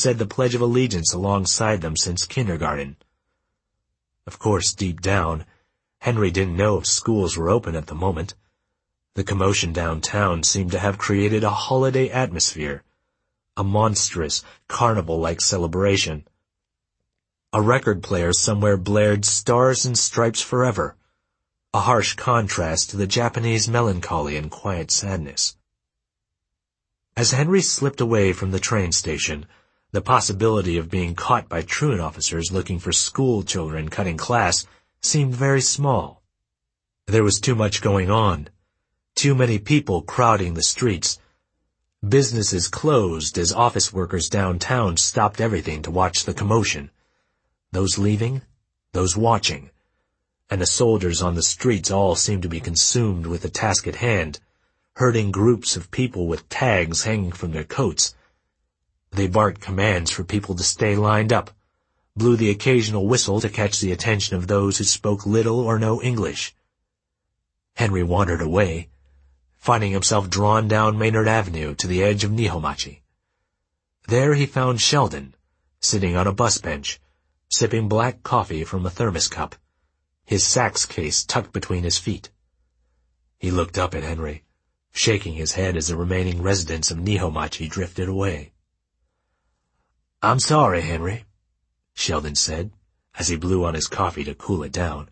said the Pledge of Allegiance alongside them since kindergarten. Of course, deep down, Henry didn't know if schools were open at the moment. The commotion downtown seemed to have created a holiday atmosphere, a monstrous, carnival-like celebration. A record player somewhere blared Stars and Stripes Forever, a harsh contrast to the Japanese melancholy and quiet sadness. As Henry slipped away from the train station, the possibility of being caught by truant officers looking for school children cutting class seemed very small. There was too much going on, too many people crowding the streets. Businesses closed as office workers downtown stopped everything to watch the commotion. Those leaving, those watching, and the soldiers on the streets all seemed to be consumed with the task at hand, herding groups of people with tags hanging from their coats. They barked commands for people to stay lined up, blew the occasional whistle to catch the attention of those who spoke little or no English. Henry wandered away, finding himself drawn down Maynard Avenue to the edge of Nihonmachi. There he found Sheldon, sitting on a bus bench, sipping black coffee from a thermos cup, his sax case tucked between his feet. He looked up at Henry, shaking his head as the remaining residents of Nihonmachi drifted away. "I'm sorry, Henry," Sheldon said, as he blew on his coffee to cool it down.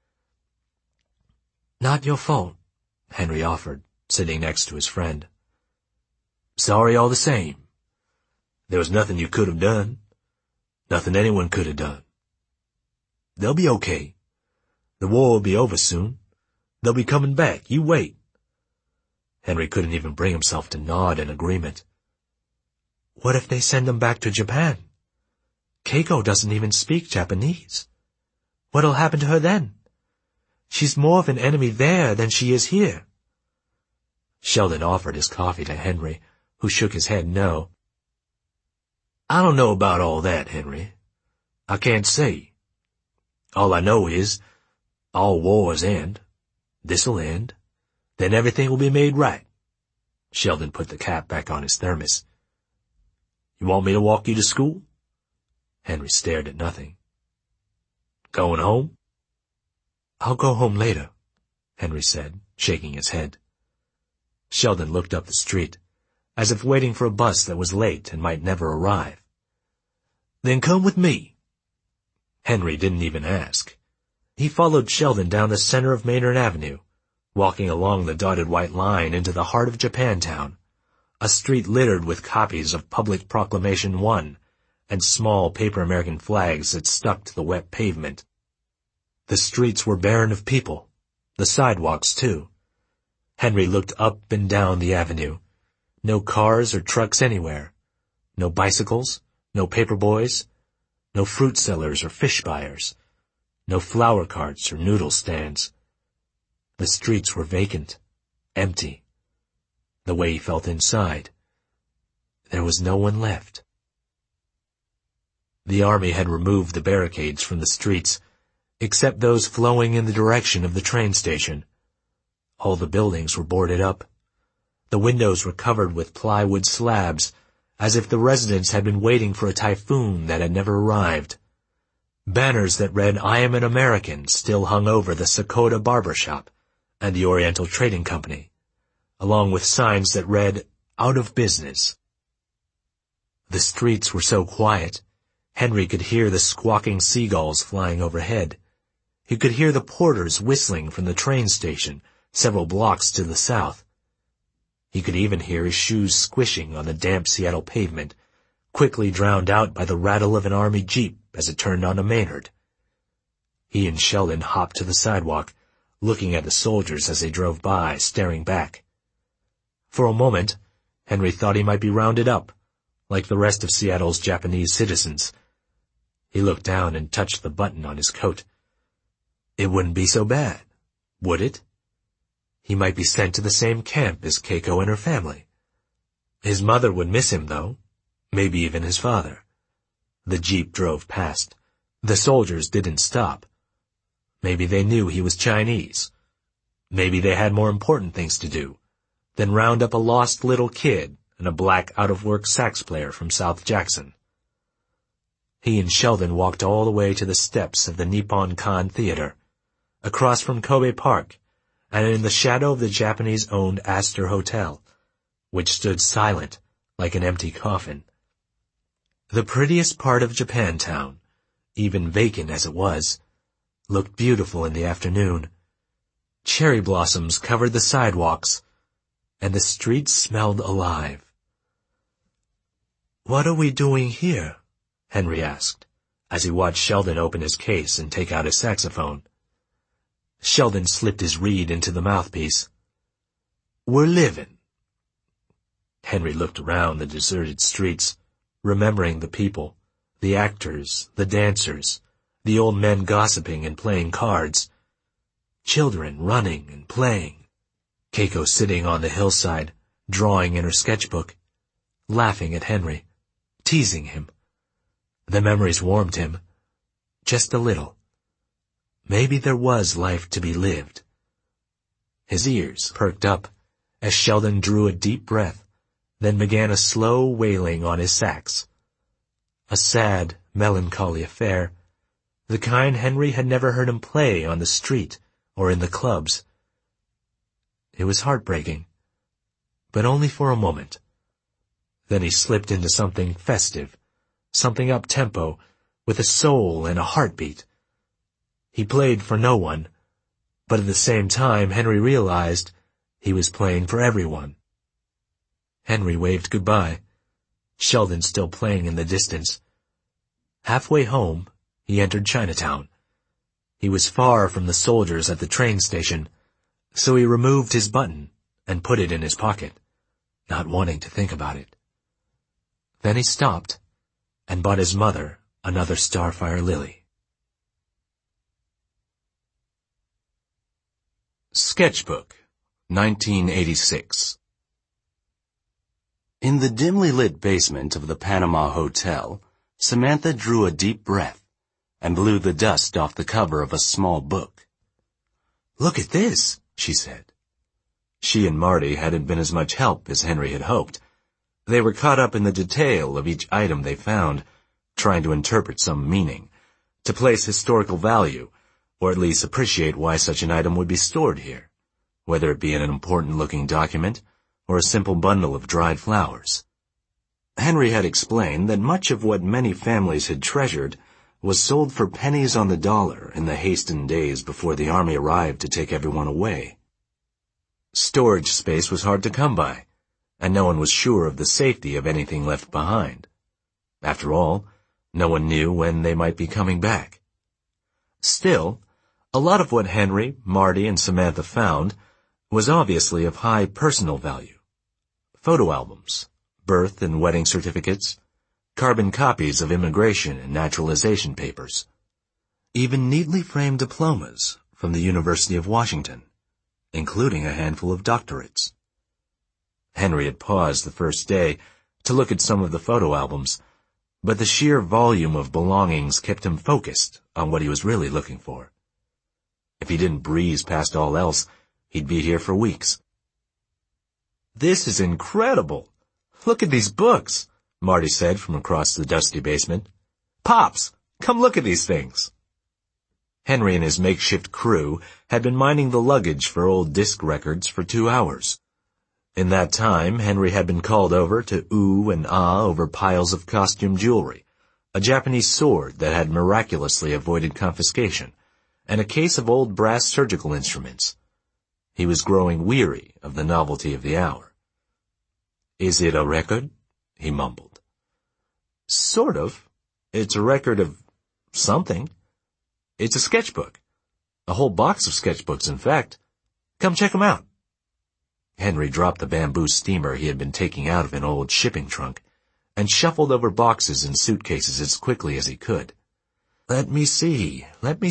"Not your fault," Henry offered, sitting next to his friend. "Sorry all the same. There was nothing you could have done. Nothing anyone could have done. They'll be okay. The war will be over soon. They'll be coming back. You wait." Henry couldn't even bring himself to nod in agreement. "What if they send them back to Japan? Keiko doesn't even speak Japanese. What'll happen to her then? She's more of an enemy there than she is here." Sheldon offered his coffee to Henry, who shook his head no. "I don't know about all that, Henry. I can't say. All I know is, all wars end. This'll end. Then everything will be made right." Sheldon put the cap back on his thermos. "You want me to walk you to school?" Henry stared at nothing. "Going home?" "I'll go home later," Henry said, shaking his head. Sheldon looked up the street, as if waiting for a bus that was late and might never arrive. "Then come with me." Henry didn't even ask. He followed Sheldon down the center of Maynard Avenue, walking along the dotted white line into the heart of Japantown, a street littered with copies of Public Proclamation 1 and small paper American flags that stuck to the wet pavement. The streets were barren of people, the sidewalks too. Henry looked up and down the avenue. No cars or trucks anywhere. No bicycles, no paper boys, no fruit sellers or fish buyers, no flower carts or noodle stands. The streets were vacant, empty. The way he felt inside, there was no one left. The army had removed the barricades from the streets, except those flowing in the direction of the train station. All the buildings were boarded up. The windows were covered with plywood slabs, as if the residents had been waiting for a typhoon that had never arrived. Banners that read, "I am an American," still hung over the Sakota Barber Shop and the Oriental Trading Company, along with signs that read, "Out of business." The streets were so quiet, Henry could hear the squawking seagulls flying overhead. He could hear the porters whistling from the train station several blocks to the south. He could even hear his shoes squishing on the damp Seattle pavement, quickly drowned out by the rattle of an army jeep as it turned onto Maynard. He and Sheldon hopped to the sidewalk, looking at the soldiers as they drove by, staring back. For a moment, Henry thought he might be rounded up, like the rest of Seattle's Japanese citizens. He looked down and touched the button on his coat. It wouldn't be so bad, would it? He might be sent to the same camp as Keiko and her family. His mother would miss him, though, maybe even his father. The jeep drove past. The soldiers didn't stop. Maybe they knew he was Chinese. Maybe they had more important things to do than round up a lost little kid and a black out-of-work sax player from South Jackson. He and Sheldon walked all the way to the steps of the Nippon Kan Theater, across from Kobe Park, and in the shadow of the Japanese-owned Astor Hotel, which stood silent like an empty coffin. The prettiest part of Japantown, even vacant as it was, looked beautiful in the afternoon. Cherry blossoms covered the sidewalks, and the streets smelled alive. "What are we doing here?" Henry asked, as he watched Sheldon open his case and take out his saxophone. Sheldon slipped his reed into the mouthpiece. "We're living." Henry looked around the deserted streets, remembering the people, the actors, the dancers, the old men gossiping and playing cards, children running and playing, Keiko sitting on the hillside, drawing in her sketchbook, laughing at Henry, teasing him. The memories warmed him, just a little. Maybe there was life to be lived. His ears perked up as Sheldon drew a deep breath, then began a slow wailing on his sax. A sad, melancholy affair, the kind Henry had never heard him play on the street or in the clubs. It was heartbreaking, but only for a moment. Then he slipped into something festive, something up-tempo, with a soul and a heartbeat. He played for no one, but at the same time Henry realized he was playing for everyone. Henry waved goodbye, Sheldon still playing in the distance. Halfway home, he entered Chinatown. He was far from the soldiers at the train station, so he removed his button and put it in his pocket, not wanting to think about it. Then he stopped and bought his mother another Starfire lily. Sketchbook, 1986. In the dimly lit basement of the Panama Hotel, Samantha drew a deep breath and blew the dust off the cover of a small book. "Look at this," she said. She and Marty hadn't been as much help as Henry had hoped. They were caught up in the detail of each item they found, trying to interpret some meaning, to place historical value, or at least appreciate why such an item would be stored here, whether it be in an important-looking document or a simple bundle of dried flowers. Henry had explained that much of what many families had treasured was sold for pennies on the dollar in the hastened days before the army arrived to take everyone away. Storage space was hard to come by, and no one was sure of the safety of anything left behind. After all, no one knew when they might be coming back. Still, a lot of what Henry, Marty, and Samantha found was obviously of high personal value. Photo albums, birth and wedding certificates, carbon copies of immigration and naturalization papers, even neatly framed diplomas from the University of Washington, including a handful of doctorates. Henry had paused the first day to look at some of the photo albums, but the sheer volume of belongings kept him focused on what he was really looking for. If he didn't breeze past all else, he'd be here for weeks. "This is incredible. Look at these books," Marty said from across the dusty basement. "Pops, come look at these things." Henry and his makeshift crew had been mining the luggage for old disc records for 2 hours. In that time, Henry had been called over to ooh and ah over piles of costume jewelry, a Japanese sword that had miraculously avoided confiscation, and a case of old brass surgical instruments. He was growing weary of the novelty of the hour. "Is it a record?" he mumbled. "Sort of. It's a record of something. It's a sketchbook. A whole box of sketchbooks, in fact. Come check 'em out." Henry dropped the bamboo steamer he had been taking out of an old shipping trunk and shuffled over boxes and suitcases as quickly as he could. Let me see.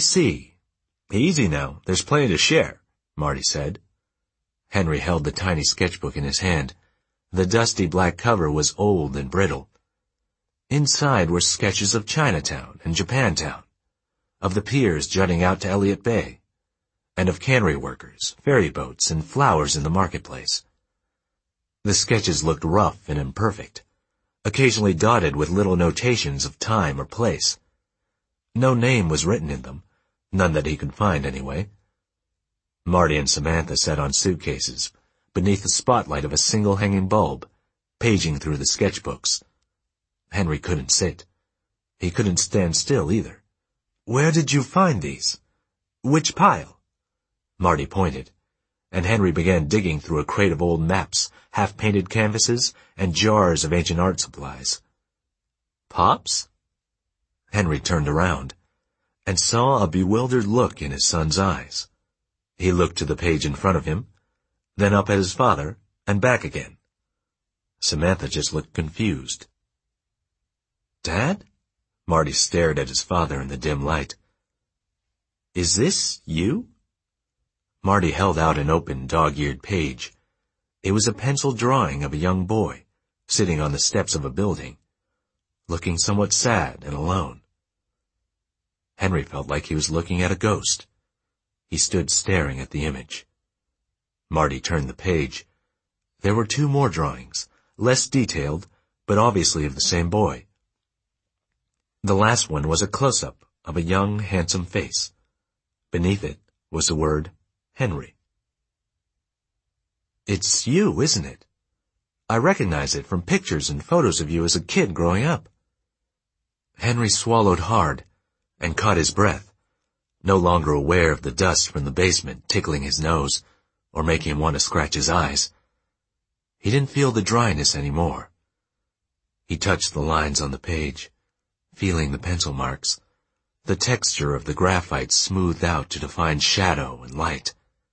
Easy now, there's plenty to share," Marty said. Henry held the tiny sketchbook in his hand. The dusty black cover was old and brittle. Inside were sketches of Chinatown and Japantown, of the piers jutting out to Elliott Bay, and of cannery workers, ferry boats, and flowers in the marketplace. The sketches looked rough and imperfect, occasionally dotted with little notations of time or place. No name was written in them, none that he could find anyway. Marty and Samantha sat on suitcases, beneath the spotlight of a single hanging bulb, paging through the sketchbooks. Henry couldn't sit. He couldn't stand still either. "Where did you find these? Which pile?" Marty pointed, and Henry began digging through a crate of old maps, half-painted canvases, and jars of ancient art supplies. "Pops?" Henry turned around, and saw a bewildered look in his son's eyes. He looked to the page in front of him, then up at his father, and back again. Samantha just looked confused. "Dad?" Marty stared at his father in the dim light. "Is this you?" Marty held out an open, dog-eared page. It was a pencil drawing of a young boy, sitting on the steps of a building, looking somewhat sad and alone. Henry felt like he was looking at a ghost. He stood staring at the image. Marty turned the page. There were 2 more drawings, less detailed, but obviously of the same boy. The last one was a close-up of a young, handsome face. Beneath it was the word Henry. "It's you, isn't it? I recognize it from pictures and photos of you as a kid growing up." Henry swallowed hard and caught his breath, no longer aware of the dust from the basement tickling his nose or making him want to scratch his eyes. He didn't feel the dryness anymore. He touched the lines on the page, feeling the pencil marks, the texture of the graphite smoothed out to define shadow and light.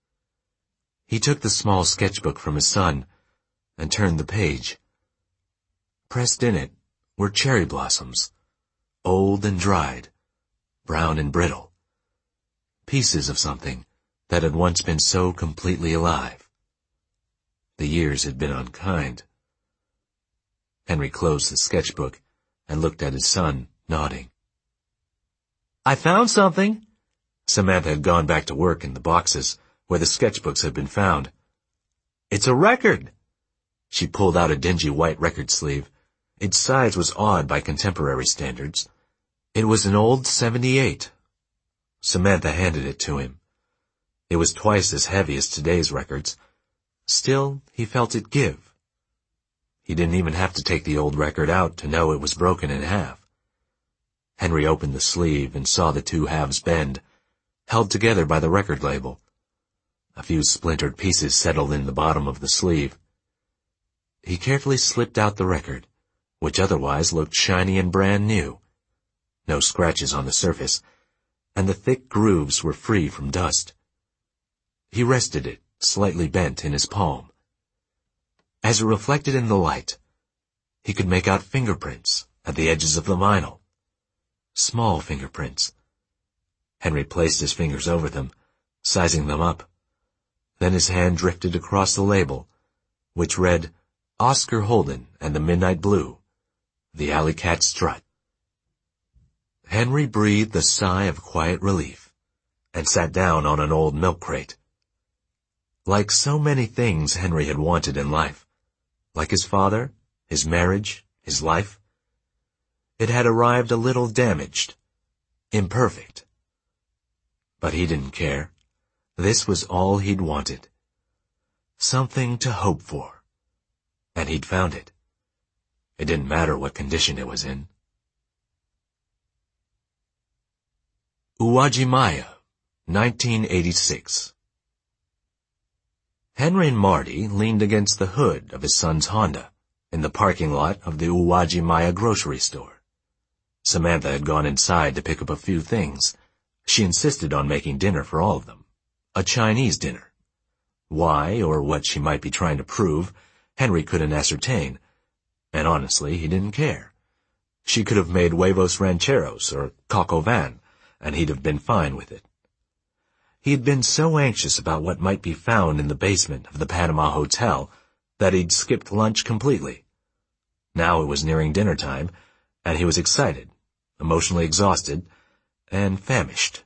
He took the small sketchbook from his son and turned the page. Pressed in it were cherry blossoms, old and dried, brown and brittle, pieces of something that had once been so completely alive. The years had been unkind. Henry closed the sketchbook and looked at his son, nodding. "I found something." Samantha had gone back to work in the boxes where the sketchbooks had been found. "It's a record." She pulled out a dingy white record sleeve. Its size was odd by contemporary standards. It was an old 78. Samantha handed it to him. It was twice as heavy as today's records. Still, he felt it give. He didn't even have to take the old record out to know it was broken in half. Henry opened the sleeve and saw the 2 halves bend, held together by the record label. A few splintered pieces settled in the bottom of the sleeve. He carefully slipped out the record, which otherwise looked shiny and brand new. No scratches on the surface, and the thick grooves were free from dust. He rested it, slightly bent, in his palm. As it reflected in the light, he could make out fingerprints at the edges of the vinyl. Small fingerprints. Henry placed his fingers over them, sizing them up. Then his hand drifted across the label, which read, "Oscar Holden and the Midnight Blue, the Alley Cat Strut." Henry breathed a sigh of quiet relief and sat down on an old milk crate. Like so many things Henry had wanted in life, like his father, his marriage, his life, it had arrived a little damaged, imperfect. But he didn't care. This was all he'd wanted. Something to hope for. And he'd found it. It didn't matter what condition it was in. Uwajimaya, 1986. Henry and Marty leaned against the hood of his son's Honda in the parking lot of the Uwajimaya grocery store. Samantha had gone inside to pick up a few things. She insisted on making dinner for all of them. A Chinese dinner. Why, or what she might be trying to prove, Henry couldn't ascertain. And honestly, he didn't care. She could have made huevos rancheros or coq au vin, and he'd have been fine with it. He had been so anxious about what might be found in the basement of the Panama Hotel that he'd skipped lunch completely. Now it was nearing dinner time, and he was excited, emotionally exhausted, and famished.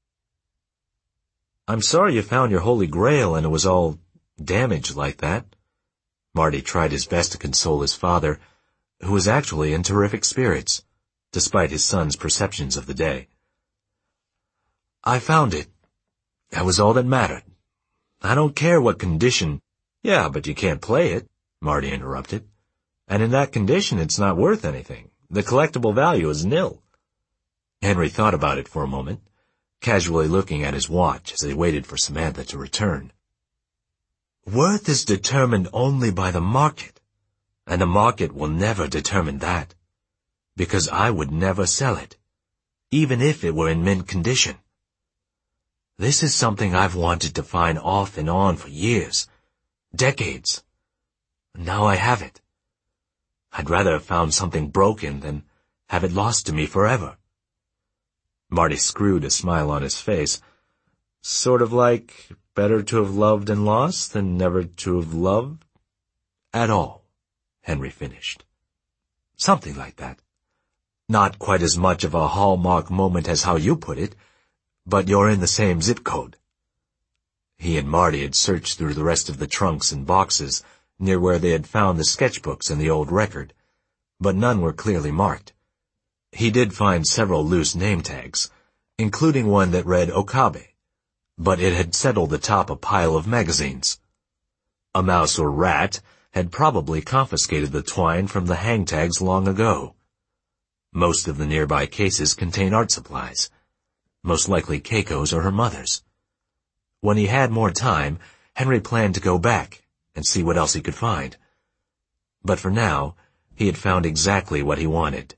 "I'm sorry you found your Holy Grail and it was all damaged like that." Marty tried his best to console his father, who was actually in terrific spirits, despite his son's perceptions of the day. "I found it. That was all that mattered. I don't care what condition—" "Yeah, but you can't play it," Marty interrupted. "And in that condition, it's not worth anything. The collectible value is nil." Henry thought about it for a moment, casually looking at his watch as he waited for Samantha to return. "Worth is determined only by the market, and the market will never determine that, because I would never sell it, even if it were in mint condition. This is something I've wanted to find off and on for years, decades. Now I have it. I'd rather have found something broken than have it lost to me forever." Marty screwed a smile on his face. "Sort of like better to have loved and lost than never to have loved at all," Henry finished. "Something like that. Not quite as much of a hallmark moment as how you put it, but you're in the same zip code." He and Marty had searched through the rest of the trunks and boxes near where they had found the sketchbooks and the old record, but none were clearly marked. He did find several loose name tags, including one that read Okabe, but it had settled atop a pile of magazines. A mouse or rat had probably confiscated the twine from the hang tags long ago. Most of the nearby cases contained art supplies, most likely Keiko's or her mother's. When he had more time, Henry planned to go back and see what else he could find. But for now, he had found exactly what he wanted.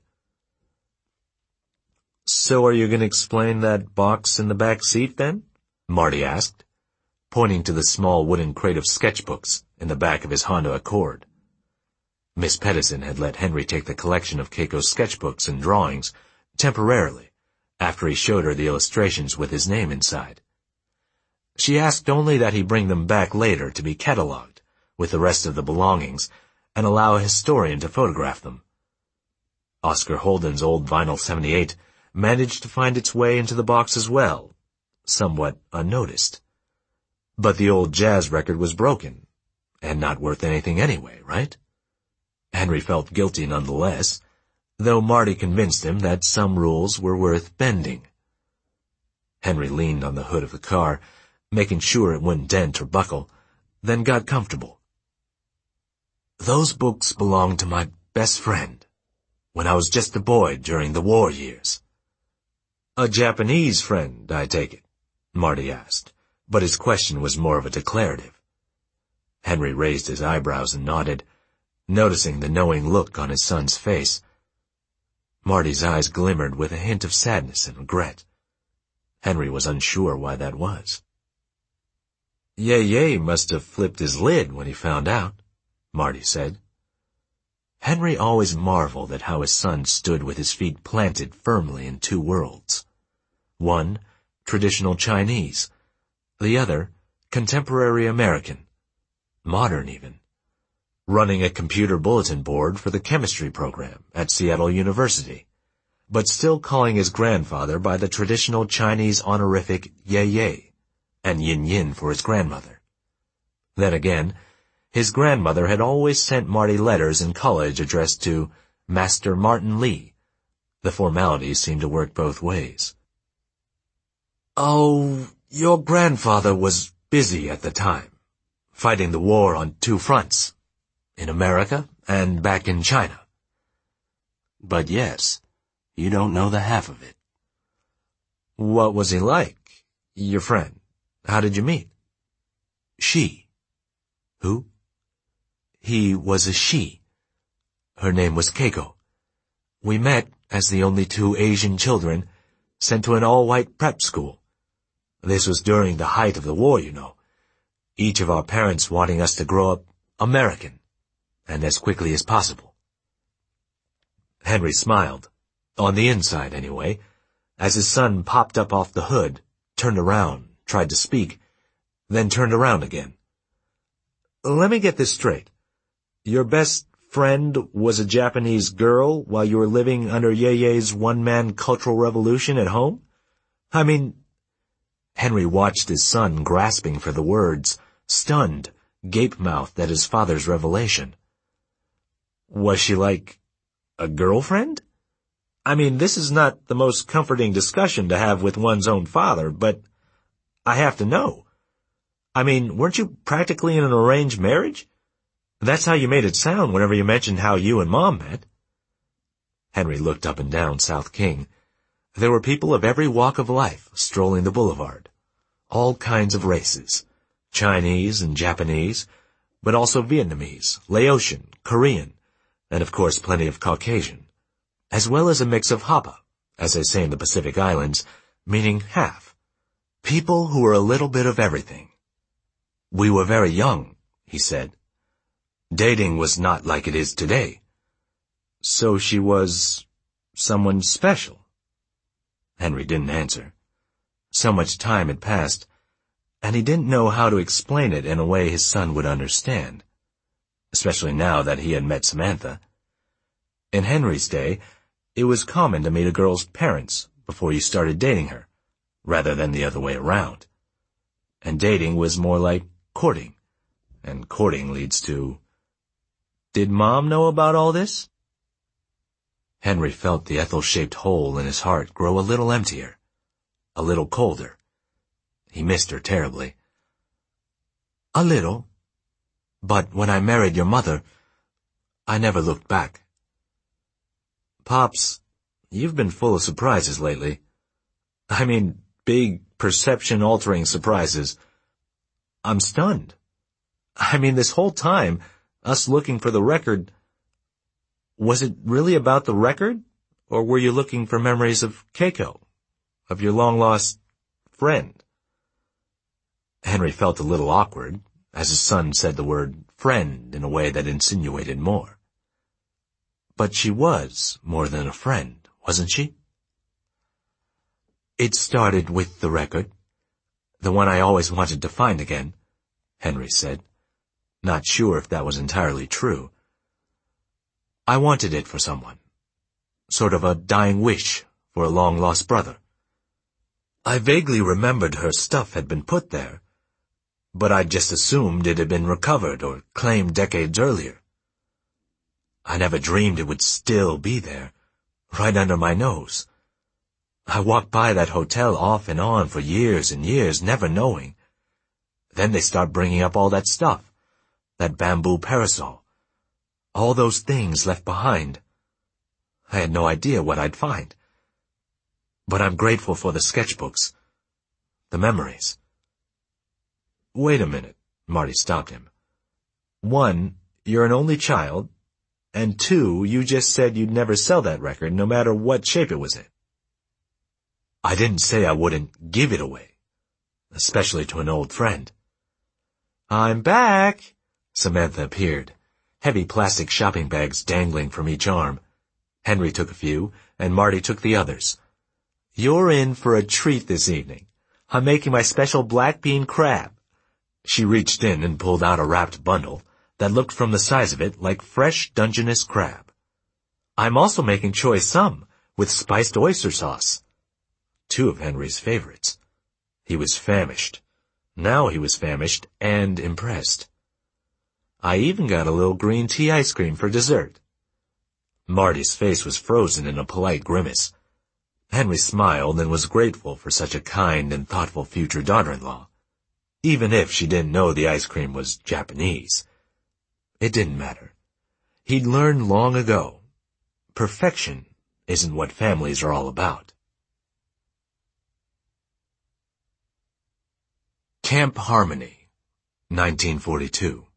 "So are you going to explain that box in the back seat, then?" Marty asked, pointing to the small wooden crate of sketchbooks in the back of his Honda Accord. Miss Pedersen had let Henry take the collection of Keiko's sketchbooks and drawings temporarily after he showed her the illustrations with his name inside. She asked only that he bring them back later to be catalogued with the rest of the belongings and allow a historian to photograph them. Oscar Holden's old vinyl 78 managed to find its way into the box as well, somewhat unnoticed. But the old jazz record was broken, and not worth anything anyway, right? Henry felt guilty nonetheless, though Marty convinced him that some rules were worth bending. Henry leaned on the hood of the car, making sure it wouldn't dent or buckle, then got comfortable. "Those books belonged to my best friend, when I was just a boy during the war years." "A Japanese friend, I take it?" Marty asked, but his question was more of a declarative. Henry raised his eyebrows and nodded, noticing the knowing look on his son's face. Marty's eyes glimmered with a hint of sadness and regret. Henry was unsure why that was. "Yay must have flipped his lid when he found out," Marty said. Henry always marveled at how his son stood with his feet planted firmly in two worlds. One, traditional Chinese. The other, contemporary American. Modern even. Running a computer bulletin board for the chemistry program at Seattle University, but still calling his grandfather by the traditional Chinese honorific Ye, and Yin for his grandmother. Then again, his grandmother had always sent Marty letters in college addressed to Master Martin Lee. The formalities seemed to work both ways. "Oh, your grandfather was busy at the time, fighting the war on two fronts, in America and back in China." "But yes, you don't know the half of it." "What was he like, your friend? How did you meet?" "She." "Who?" "He was a she. Her name was Keiko. We met as the only two Asian children sent to an all-white prep school. This was during the height of the war, you know. Each of our parents wanting us to grow up American, and as quickly as possible." Henry smiled, on the inside anyway, as his son popped up off the hood, turned around, tried to speak, then turned around again. "Let me get this straight. Your best friend was a Japanese girl while you were living under Ye's one-man cultural revolution at home? I mean—" Henry watched his son grasping for the words, stunned, gape-mouthed at his father's revelation. "Was she like A girlfriend? I mean, this is not the most comforting discussion to have with one's own father, but I have to know. I mean, weren't you practically in an arranged marriage? That's how you made it sound whenever you mentioned how you and Mom met. Henry looked up and down South King. There were people of every walk of life strolling the boulevard. All kinds of races. Chinese and Japanese, but also Vietnamese, Laotian, Korean, and of course plenty of Caucasian, as well as a mix of Hapa, as they say in the Pacific Islands, meaning half. People who were a little bit of everything. We were very young, he said. Dating was not like it is today. So she was someone special. Henry didn't answer. So much time had passed, and he didn't know how to explain it in a way his son would understand, especially now that he had met Samantha. In Henry's day, it was common to meet a girl's parents before you started dating her, rather than the other way around. And dating was more like courting, and courting leads to... Did Mom know about all this? Henry felt the Ethel-shaped hole in his heart grow a little emptier, a little colder. He missed her terribly. A little. But when I married your mother, I never looked back. Pops, you've been full of surprises lately. I mean, big, perception-altering surprises. I'm stunned. I mean, this whole time, us looking for the record, was it really about the record? Or were you looking for memories of Keiko, of your long-lost friend? Henry felt a little awkward, as his son said the word friend in a way that insinuated more. But she was more than a friend, wasn't she? It started with the record, the one I always wanted to find again, Henry said, not sure if that was entirely true. I wanted it for someone, sort of a dying wish for a long-lost brother. I vaguely remembered her stuff had been put there, but I just assumed it had been recovered or claimed decades earlier. I never dreamed it would still be there, right under my nose. I walked by that hotel off and on for years and years, never knowing. Then they start bringing up all that stuff, that bamboo parasol, all those things left behind. I had no idea what I'd find. But I'm grateful for the sketchbooks, the memories. Wait a minute, Marty stopped him. 1, you're an only child, and 2, you just said you'd never sell that record no matter what shape it was in. I didn't say I wouldn't give it away, especially to an old friend. I'm back, Samantha appeared, heavy plastic shopping bags dangling from each arm. Henry took a few, and Marty took the others. You're in for a treat this evening. I'm making my special black bean crab. She reached in and pulled out a wrapped bundle that looked from the size of it like fresh Dungeness crab. I'm also making choy sum with spiced oyster sauce. 2 of Henry's favorites. He was famished. Now he was famished and impressed. I even got a little green tea ice cream for dessert. Marty's face was frozen in a polite grimace. Henry smiled and was grateful for such a kind and thoughtful future daughter-in-law, even if she didn't know the ice cream was Japanese. It didn't matter. He'd learned long ago, perfection isn't what families are all about. Camp Harmony, 1942.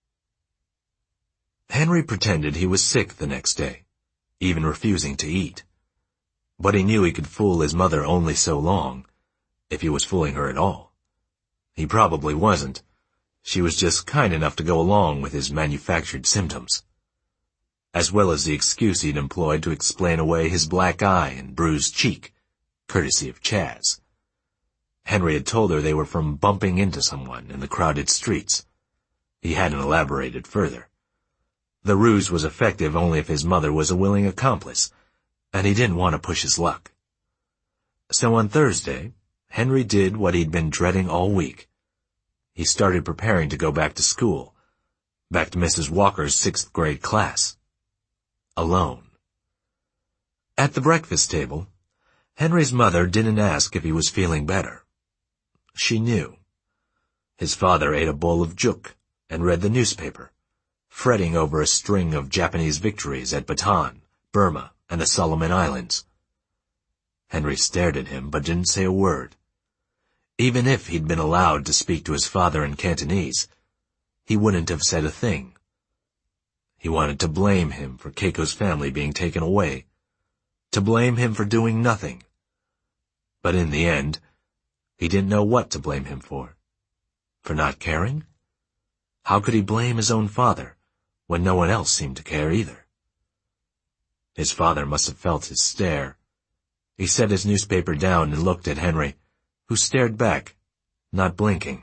Henry pretended he was sick the next day, even refusing to eat. But he knew he could fool his mother only so long, if he was fooling her at all. He probably wasn't. She was just kind enough to go along with his manufactured symptoms, as well as the excuse he'd employed to explain away his black eye and bruised cheek, courtesy of Chaz. Henry had told her they were from bumping into someone in the crowded streets. He hadn't elaborated further. The ruse was effective only if his mother was a willing accomplice, and he didn't want to push his luck. So on Thursday, Henry did what he'd been dreading all week. He started preparing to go back to school, back to Mrs. Walker's 6th grade class. Alone. At the breakfast table, Henry's mother didn't ask if he was feeling better. She knew. His father ate a bowl of juk and read the newspaper, fretting over a string of Japanese victories at Bataan, Burma, and the Solomon Islands. Henry stared at him but didn't say a word. Even if he'd been allowed to speak to his father in Cantonese, he wouldn't have said a thing. He wanted to blame him for Keiko's family being taken away, to blame him for doing nothing. But in the end, he didn't know what to blame him for. For not caring? How could he blame his own father, when no one else seemed to care either? His father must have felt his stare. He set his newspaper down and looked at Henry, who stared back, not blinking.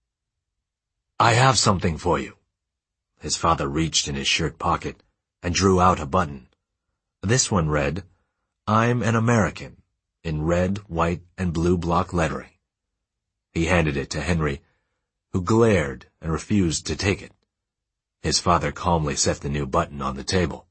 "I have something for you." His father reached in his shirt pocket and drew out a button. This one read, "I'm an American," in red, white, and blue block lettering. He handed it to Henry, who glared and refused to take it. His father calmly set the new button on the table.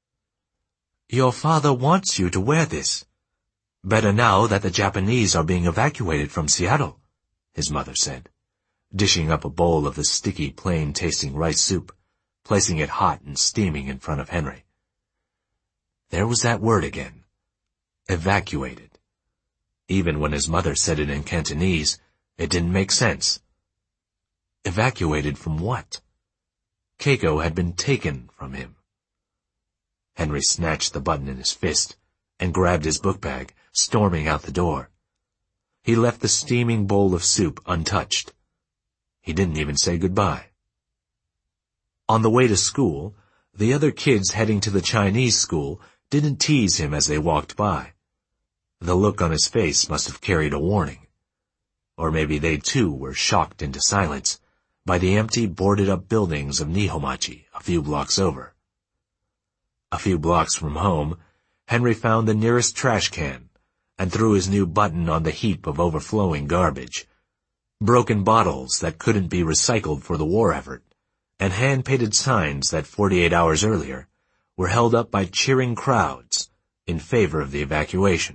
"Your father wants you to wear this. Better now that the Japanese are being evacuated from Seattle," his mother said, dishing up a bowl of the sticky, plain-tasting rice soup, placing it hot and steaming in front of Henry. There was that word again. Evacuated. Even when his mother said it in Cantonese, it didn't make sense. Evacuated from what? Keiko had been taken from him. Henry snatched the button in his fist and grabbed his book bag, storming out the door. He left the steaming bowl of soup untouched. He didn't even say goodbye. On the way to school, the other kids heading to the Chinese school didn't tease him as they walked by. The look on his face must have carried a warning. Or maybe they too were shocked into silence by the empty, boarded-up buildings of Nihomachi a few blocks over. A few blocks from home, Henry found the nearest trash can and threw his new button on the heap of overflowing garbage. Broken bottles that couldn't be recycled for the war effort, and hand-painted signs that 48 hours earlier were held up by cheering crowds in favor of the evacuation.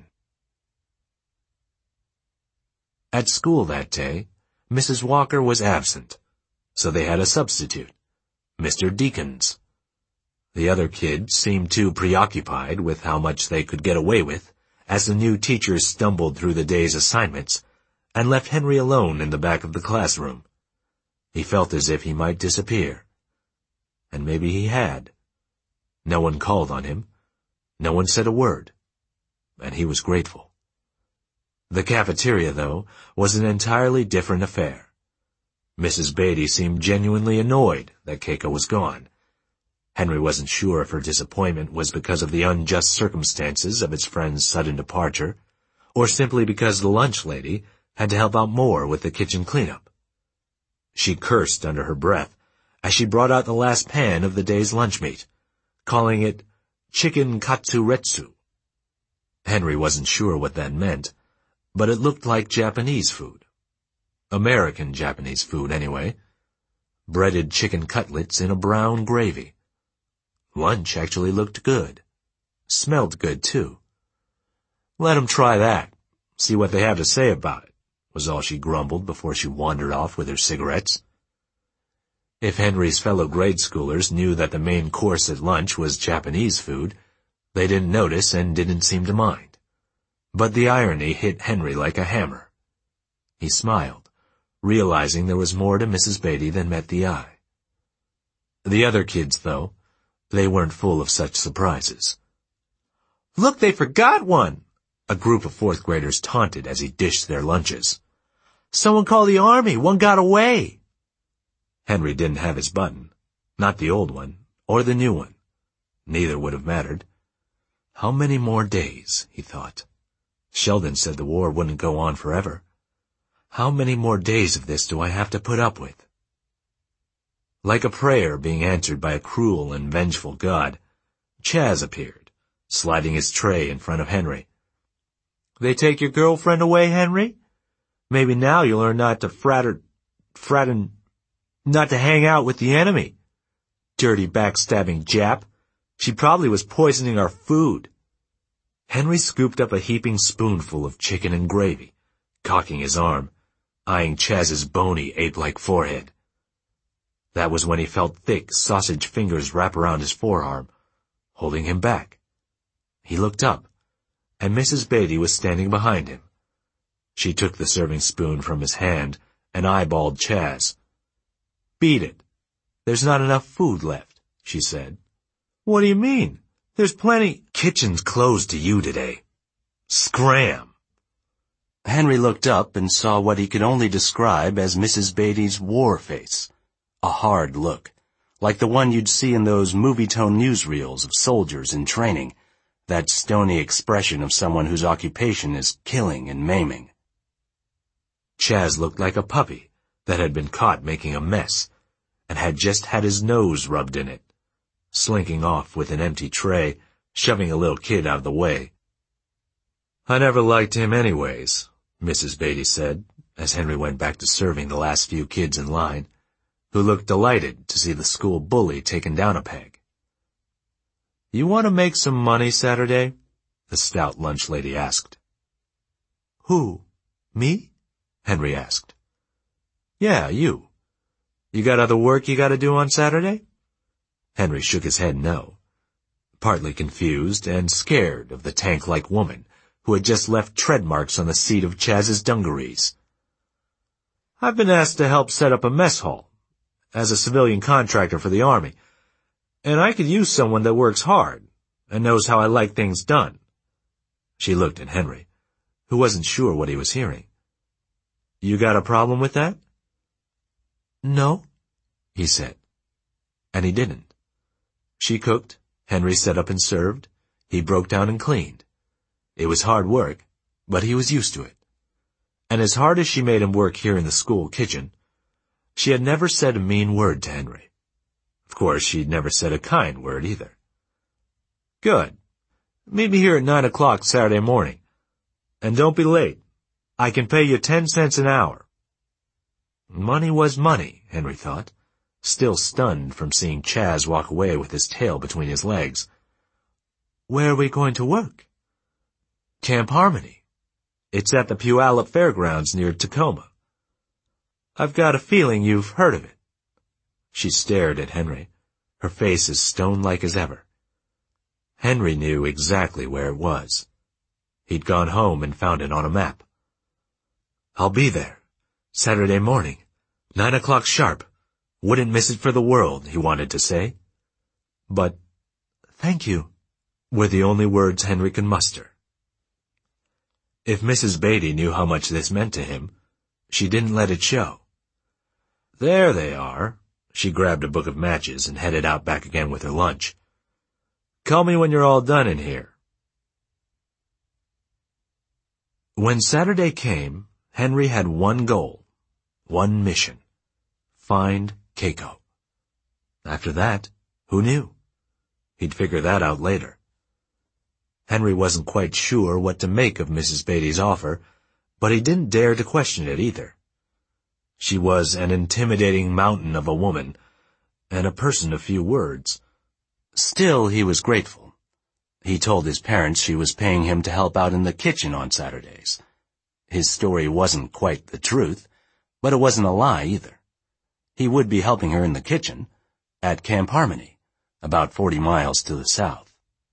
At school that day, Mrs. Walker was absent, so they had a substitute, Mr. Deakins. The other kids seemed too preoccupied with how much they could get away with as the new teacher stumbled through the day's assignments and left Henry alone in the back of the classroom. He felt as if he might disappear. And maybe he had. No one called on him. No one said a word. And he was grateful. The cafeteria, though, was an entirely different affair. Mrs. Beatty seemed genuinely annoyed that Keiko was gone. Henry wasn't sure if her disappointment was because of the unjust circumstances of his friend's sudden departure, or simply because the lunch lady had to help out more with the kitchen cleanup. She cursed under her breath as she brought out the last pan of the day's lunch meat, calling it chicken katsuretsu. Henry wasn't sure what that meant, but it looked like Japanese food. American Japanese food, anyway. Breaded chicken cutlets in a brown gravy. Lunch actually looked good. Smelled good, too. "Let 'em try that. See what they have to say about it," was all she grumbled before she wandered off with her cigarettes. If Henry's fellow grade schoolers knew that the main course at lunch was Japanese food, they didn't notice and didn't seem to mind. But the irony hit Henry like a hammer. He smiled, realizing there was more to Mrs. Beatty than met the eye. The other kids, though, they weren't full of such surprises. "Look, they forgot one!" a group of fourth graders taunted as he dished their lunches. "Someone call the army! One got away!" Henry didn't have his button. Not the old one, or the new one. Neither would have mattered. How many more days, he thought. Sheldon said the war wouldn't go on forever. How many more days of this do I have to put up with? Like a prayer being answered by a cruel and vengeful God, Chaz appeared, sliding his tray in front of Henry. "They take your girlfriend away, Henry? Maybe now you'll learn not to not to hang out with the enemy. Dirty backstabbing Jap. She probably was poisoning our food." Henry scooped up a heaping spoonful of chicken and gravy, cocking his arm, eyeing Chaz's bony, ape-like forehead. That was when he felt thick, sausage fingers wrap around his forearm, holding him back. He looked up, and Mrs. Beatty was standing behind him. She took the serving spoon from his hand and eyeballed Chaz. "Beat it. There's not enough food left," she said. "What do you mean? There's plenty." "Kitchen's closed to you today. Scram." Henry looked up and saw what he could only describe as Mrs. Beatty's war face. A hard look, like the one you'd see in those movie-tone newsreels of soldiers in training, that stony expression of someone whose occupation is killing and maiming. Chaz looked like a puppy that had been caught making a mess and had just had his nose rubbed in it, slinking off with an empty tray, shoving a little kid out of the way. "I never liked him anyways," Mrs. Beatty said, as Henry went back to serving the last few kids in line, who looked delighted to see the school bully taken down a peg. "You want to make some money Saturday?" the stout lunch lady asked. "Who? Me?" Henry asked. "Yeah, you. You got other work you got to do on Saturday?" Henry shook his head no, partly confused and scared of the tank-like woman who had just left tread marks on the seat of Chaz's dungarees. "I've been asked to help set up a mess hall, as a civilian contractor for the Army, and I could use someone that works hard and knows how I like things done." She looked at Henry, who wasn't sure what he was hearing. "You got a problem with that?" "No," he said. And he didn't. She cooked, Henry set up and served, he broke down and cleaned. It was hard work, but he was used to it. And as hard as she made him work here in the school kitchen, she had never said a mean word to Henry. Of course, she'd never said a kind word either. "Good. Meet me here at 9 o'clock Saturday morning. And don't be late. I can pay you 10 cents an hour." Money was money, Henry thought, still stunned from seeing Chaz walk away with his tail between his legs. "Where are we going to work?" "Camp Harmony. It's at the Puyallup Fairgrounds near Tacoma. I've got a feeling you've heard of it." She stared at Henry, her face as stone-like as ever. Henry knew exactly where it was. He'd gone home and found it on a map. "I'll be there. Saturday morning. 9 o'clock sharp. Wouldn't miss it for the world," he wanted to say. But, "Thank you," were the only words Henry could muster. If Mrs. Beatty knew how much this meant to him, she didn't let it show. "There they are." She grabbed a book of matches and headed out back again with her lunch. "Call me when you're all done in here." When Saturday came, Henry had one goal, one mission: find Keiko. After that, who knew? He'd figure that out later. Henry wasn't quite sure what to make of Mrs. Beatty's offer, but he didn't dare to question it either. She was an intimidating mountain of a woman, and a person of few words. Still, he was grateful. He told his parents she was paying him to help out in the kitchen on Saturdays. His story wasn't quite the truth, but it wasn't a lie either. He would be helping her in the kitchen, at Camp Harmony, about 40 miles to the south.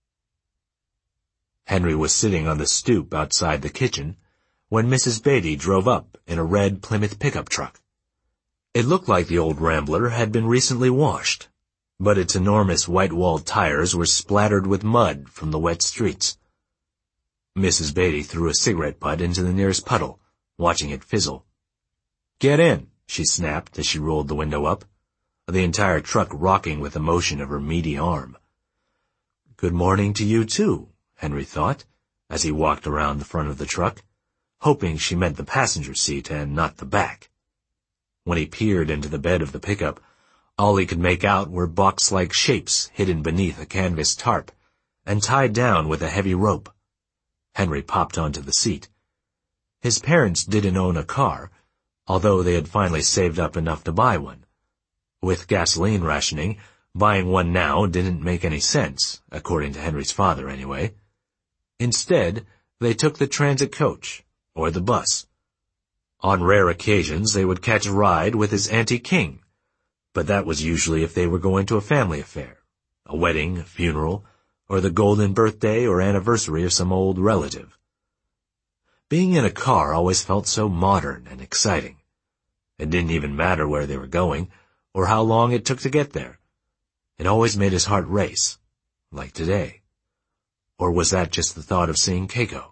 Henry was sitting on the stoop outside the kitchen when Mrs. Beatty drove up in a red Plymouth pickup truck. It looked like the old Rambler had been recently washed, but its enormous white-walled tires were splattered with mud from the wet streets. Mrs. Beatty threw a cigarette butt into the nearest puddle, watching it fizzle. "Get in," she snapped as she rolled the window up, the entire truck rocking with the motion of her meaty arm. "Good morning to you, too," Henry thought, as he walked around the front of the truck, hoping she meant the passenger seat and not the back. When he peered into the bed of the pickup, all he could make out were box-like shapes hidden beneath a canvas tarp and tied down with a heavy rope. Henry popped onto the seat. His parents didn't own a car, although they had finally saved up enough to buy one. With gasoline rationing, buying one now didn't make any sense, according to Henry's father anyway. Instead, they took the transit coach, or the bus. On rare occasions, they would catch a ride with his Auntie King, but that was usually if they were going to a family affair, a wedding, a funeral, or the golden birthday or anniversary of some old relative. Being in a car always felt so modern and exciting. It didn't even matter where they were going, or how long it took to get there. It always made his heart race, like today. Or was that just the thought of seeing Keiko?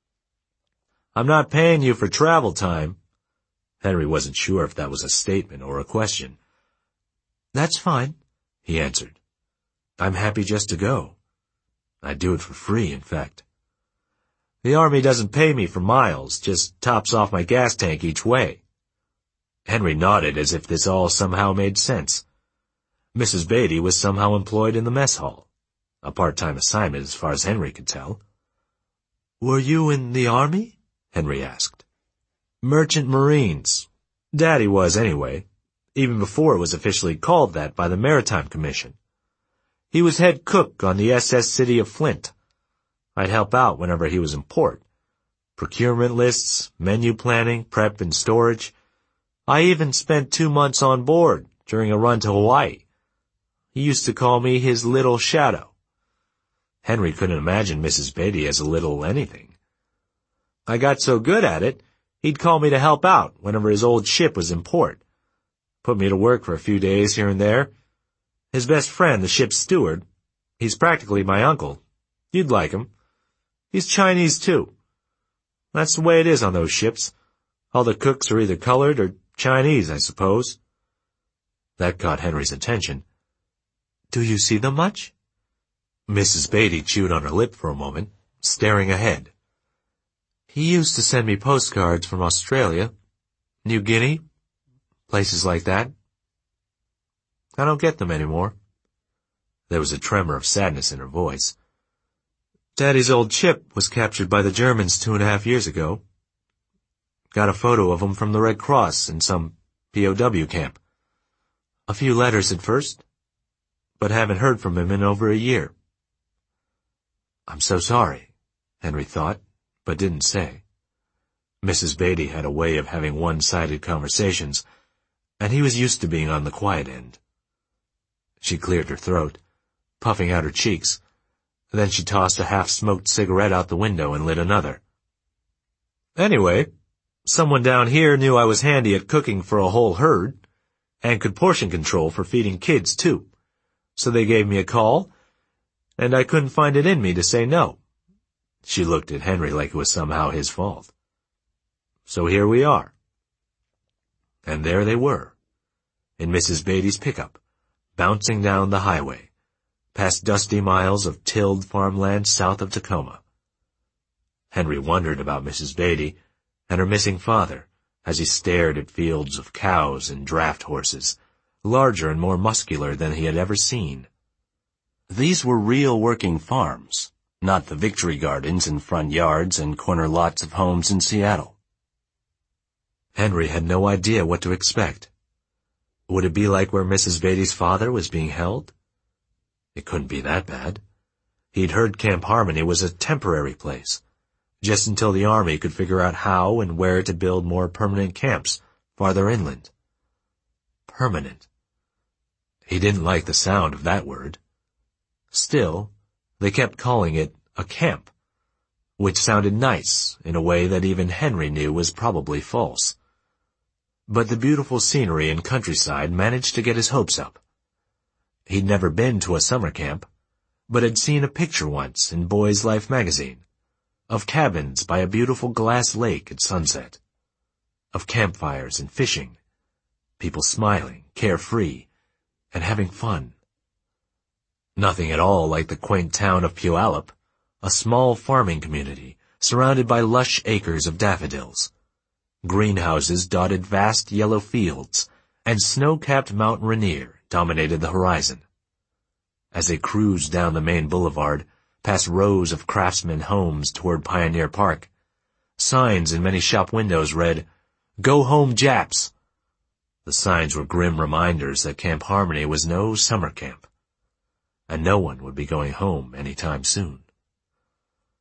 "I'm not paying you for travel time." Henry wasn't sure if that was a statement or a question. "That's fine," he answered. "I'm happy just to go. I'd do it for free, in fact. The Army doesn't pay me for miles, just tops off my gas tank each way." Henry nodded as if this all somehow made sense. Mrs. Beatty was somehow employed in the mess hall, a part-time assignment as far as Henry could tell. "Were you in the Army?" Henry asked. "Merchant Marines. Daddy was anyway, even before it was officially called that by the Maritime Commission. He was head cook on the SS City of Flint. I'd help out whenever he was in port. Procurement lists, menu planning, prep and storage. I even spent 2 months on board during a run to Hawaii. He used to call me his little shadow." Henry couldn't imagine Mrs. Beatty as a little anything. "I got so good at it, he'd call me to help out whenever his old ship was in port. Put me to work for a few days here and there. His best friend, the ship's steward, he's practically my uncle. You'd like him. He's Chinese, too. That's the way it is on those ships. All the cooks are either colored or Chinese, I suppose." That caught Henry's attention. "Do you see them much?" Mrs. Beatty chewed on her lip for a moment, staring ahead. "He used to send me postcards from Australia, New Guinea, places like that. I don't get them anymore." There was a tremor of sadness in her voice. "Daddy's old ship was captured by the Germans 2.5 years ago. Got a photo of him from the Red Cross in some POW camp. A few letters at first, but haven't heard from him in over a year." "I'm so sorry," Henry thought, but didn't say. Mrs. Beatty had a way of having one-sided conversations, and he was used to being on the quiet end. She cleared her throat, puffing out her cheeks. Then she tossed a half-smoked cigarette out the window and lit another. "Anyway, someone down here knew I was handy at cooking for a whole herd, and could portion control for feeding kids, too. So they gave me a call, and I couldn't find it in me to say no." She looked at Henry like it was somehow his fault. "So here we are." And there they were, in Mrs. Beatty's pickup, bouncing down the highway, past dusty miles of tilled farmland south of Tacoma. Henry wondered about Mrs. Beatty and her missing father as he stared at fields of cows and draft horses, larger and more muscular than he had ever seen. These were real working farms, not the victory gardens in front yards and corner lots of homes in Seattle. Henry had no idea what to expect. Would it be like where Mrs. Beatty's father was being held? It couldn't be that bad. He'd heard Camp Harmony was a temporary place, just until the Army could figure out how and where to build more permanent camps farther inland. Permanent. He didn't like the sound of that word. Still, they kept calling it a camp, which sounded nice in a way that even Henry knew was probably false. But the beautiful scenery and countryside managed to get his hopes up. He'd never been to a summer camp, but had seen a picture once in Boy's Life magazine of cabins by a beautiful glass lake at sunset, of campfires and fishing, people smiling, carefree, and having fun. Nothing at all like the quaint town of Puyallup, a small farming community surrounded by lush acres of daffodils. Greenhouses dotted vast yellow fields, and snow-capped Mount Rainier dominated the horizon. As they cruised down the main boulevard, past rows of craftsman homes toward Pioneer Park, signs in many shop windows read, "Go home, Japs." The signs were grim reminders that Camp Harmony was no summer camp, and no one would be going home any time soon.